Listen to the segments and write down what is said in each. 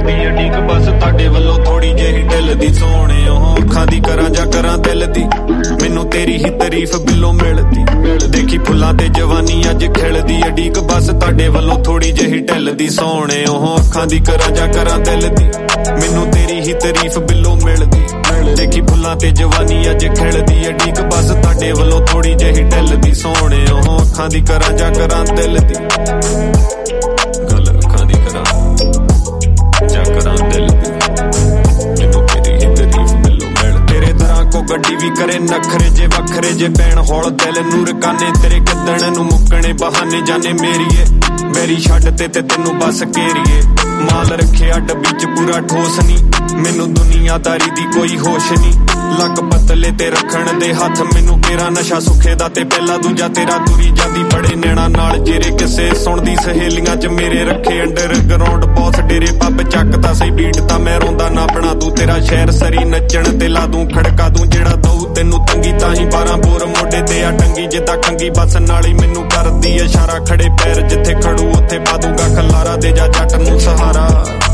दी अड़ीक बस ताडे वल्लों थोड़ी जेही ढिल दी सोहणे अखां दी करां जां करां दिल दी मैनू तेरी ही तारीफ बिलों मिलदी देखी फुल्लां ते जवानी अज खिलदी अड़ीक बस ताडे वल्लों थोड़ी जेही ढिल दी सोहणे अखां दी करां जां करां दिल दी मैनू तेरी ही तारीफ बिलों मिलदी देखी फुल्लां ते जवानी अज खिलदी अड़ीक बस ताडे वल्लों थोड़ी जेही ढिल दी सोहणे अखां दी करां जां करां दिल दी गल अखां दी करां जां करां दिल दी मैनू तेरी ही तारीफ बिलों मिल तेरे तरह को गड्डी भी करे नखरे जे वखरे जे पैण हौल दिल नूं रकाने तेरे किदण नूं मुक्कणे बहाने जाने मेरीए मेरी छड्ड ते तेनू बस घेरीए माल रखिया डब्बी च पूरा ठोस नी मैनू दुनियादारी दी कोई होश नी लक पतले ते रखण दे हथ मैनू केरा नशा सुखे दा ते पहला दूजा तेरा तुरी जांदी बड़े नैणा नाल जेरे किसे सुणदी सहेलियां च मेरे रखे अंडरग्राउंड बॉस डेरे पब चकदा सही बीट तां मैं रोंदा ना बना दूं तेरा शहर सरी नचण ते ला दूं खड़का दूं जेड़ा दऊ तेनू तंगी ताही 12 बोर मोढे ते आ टंगी जिद्दां कंगी बस नाली मैनू करदी इशारा खड़े पैर जिथे खड़ू उत्थे पा दूंगा खलारा दे जा जट नूं सहारा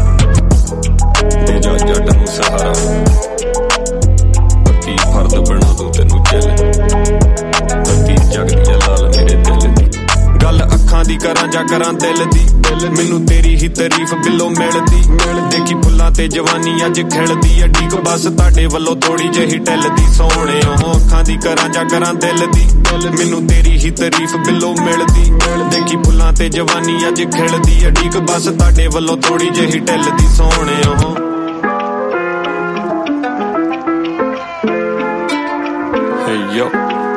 दे जा जट नूं सहारा पक्की फर्द बना दूं तेनू चल पक्की जगदी लाल मेरे दिल दी गल अखां दी करां जां करां दिल दी मैनू तेरी ही तारीफ बिलों मिलदी देखी फुल्लां ते जवानी अज खिलदी अड़ीक बस ताडे वल्लों थोड़ी जेही ढिल दी सोहणे अखां दी करां जां करां दिल दी मैनू तेरी ही तारीफ बिलों मिलदी देखी फुल्लां ते जवानी अज खिलदी अड़ीक बस ताडे वल्लों थोड़ी जेही ढिल दी सोहणे Hey yo